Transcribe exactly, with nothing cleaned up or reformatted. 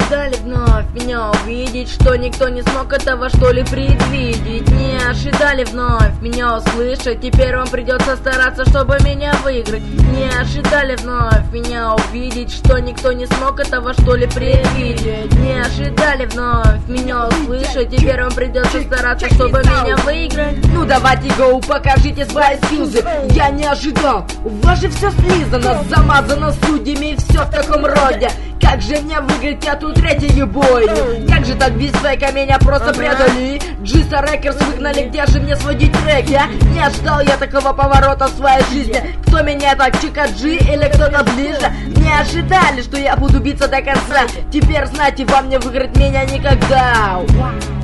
ожидали вновь меня увидеть, что никто не смог этого что ли предвидеть. Не ожидали вновь меня услышать, теперь вам придется стараться, чтобы меня выиграть. Не ожидали вновь меня увидеть, что никто не смог этого что ли предвидеть. Не ожидали вновь меня услышать, теперь вам придется стараться, чтобы меня выиграть. Ну давайте гоу, покажите свои скилзы. Я не ожидал, у вас же все слизано, замазано судьями и все в таком роде. Как же мне выиграть эту третью бойню? Как же так без фейка меня просто предали? Джиса Рекерс выгнали, где же мне сводить треки? А? Не ожидал я такого поворота в своей жизни. Кто меня так, Чика Джи или кто-то ближе? Не ожидали, что я буду биться до конца. Теперь знаете, вам не выиграть меня никогда.